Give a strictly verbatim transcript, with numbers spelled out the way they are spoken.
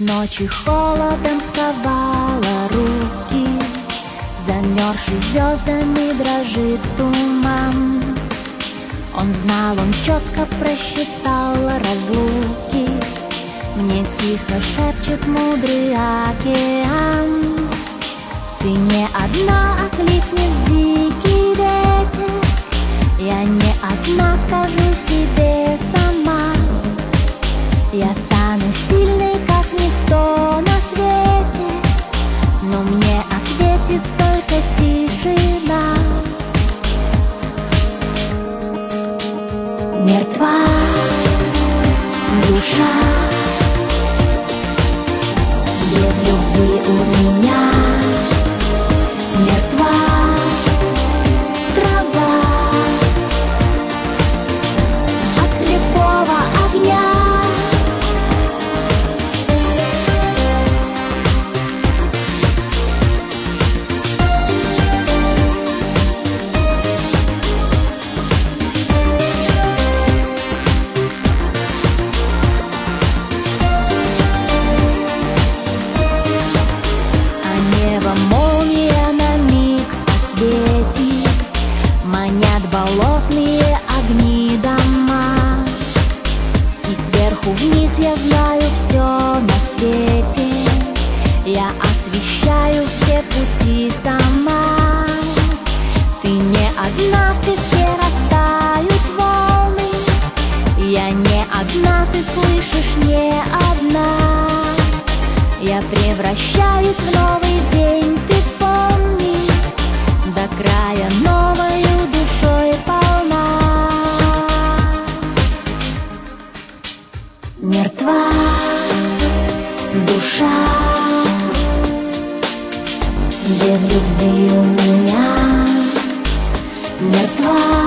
Ночи холодом сковала руки, замерзший звездами дрожит туман. Он знал, он четко просчитал разлуки, мне тихо шепчет мудрый океан. Ты не одна, окликнет дикий ветер, я не одна, скажу себе сама. Я стану сильной, как никто на свете, но мне ответит только тишина. Мертва душа, без любви у меня. Мертва трава от слепого огня. Молния на миг осветит, манят болотные огни дома. И сверху вниз я знаю все на свете, я освещаю все пути сама. Ты не одна, в песке растают волны, я не одна, ты слышишь, не одна. Я превращаюсь в новый день, ты помни, до края новою душой полна. Мертва душа, без любви у меня. Мертва